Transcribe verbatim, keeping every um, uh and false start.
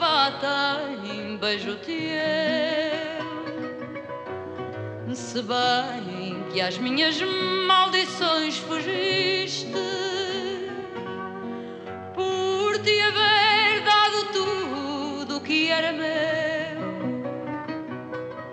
ingrata em beijo teu. Se bem que às minhas maldições fugiste, por te haver dado tudo o que era meu.